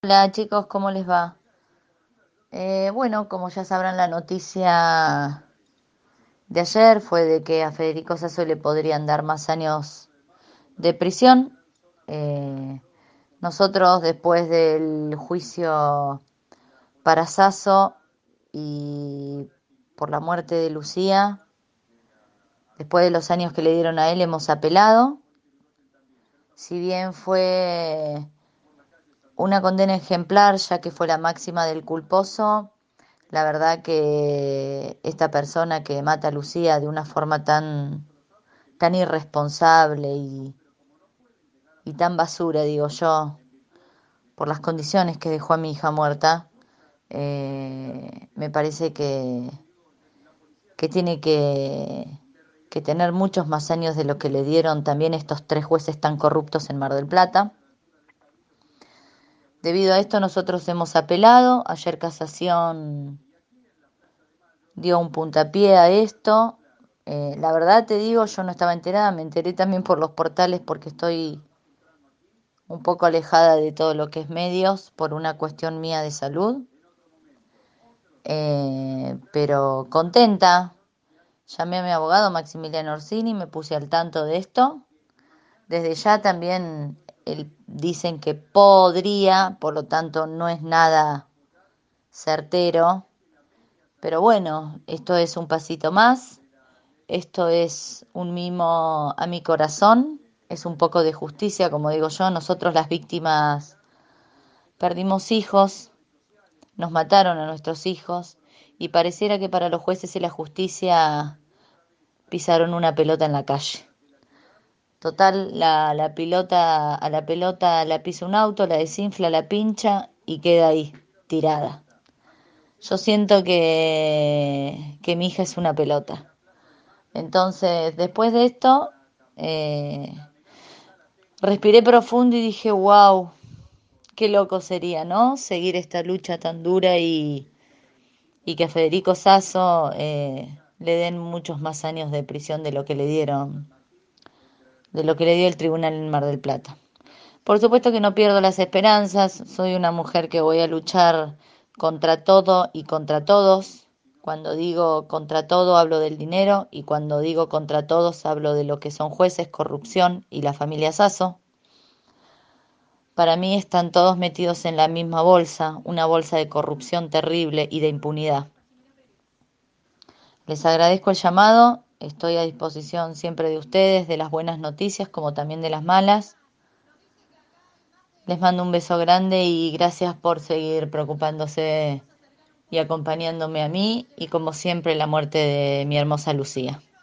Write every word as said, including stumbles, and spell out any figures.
Hola chicos, ¿cómo les va? Eh, bueno, como ya sabrán, la noticia de ayer fue de que a Federico Sasso le podrían dar más años de prisión. Eh, Nosotros, después del juicio para Sasso y por la muerte de Lucía, después de los años que le dieron a él, hemos apelado. Si bien fue una condena ejemplar, ya que fue la máxima del culposo, la verdad que esta persona que mata a Lucía de una forma tan, tan irresponsable y, y tan basura, digo yo, por las condiciones que dejó a mi hija muerta, eh, me parece que, que tiene que, que tener muchos más años de lo que le dieron también estos tres jueces tan corruptos en Mar del Plata. Debido a esto nosotros hemos apelado. Ayer Casación dio un puntapié a esto. Eh, la verdad te digo, yo no estaba enterada, me enteré también por los portales porque estoy un poco alejada de todo lo que es medios por una cuestión mía de salud. Eh, pero contenta. Llamé a mi abogado Maximiliano Orsini, me puse al tanto de esto. Desde ya también él, dicen que podría, por lo tanto no es nada certero. Pero bueno, esto es un pasito más. Esto es un mimo a mi corazón, es un poco de justicia, como digo yo. Nosotros las víctimas perdimos hijos, nos mataron a nuestros hijos y pareciera que para los jueces y la justicia pisaron una pelota en la calle. Total, la, la pilota, a la pelota la pisa un auto, la desinfla, la pincha y queda ahí, tirada. Yo siento que, que mi hija es una pelota. Entonces, después de esto, eh, respiré profundo y dije, wow, qué loco sería, ¿no? Seguir esta lucha tan dura y, y que a Federico Sasso eh, le den muchos más años de prisión de lo que le dieron, de lo que le dio el tribunal en Mar del Plata. Por supuesto que no pierdo las esperanzas, soy una mujer que voy a luchar contra todo y contra todos. Cuando digo contra todo hablo del dinero y cuando digo contra todos hablo de lo que son jueces, corrupción y la familia Sasso. Para mí están todos metidos en la misma bolsa, una bolsa de corrupción terrible y de impunidad. Les agradezco el llamado, estoy a disposición siempre de ustedes, de las buenas noticias como también de las malas. Les mando un beso grande y gracias por seguir preocupándose y acompañándome a mí y como siempre la muerte de mi hermosa Lucía.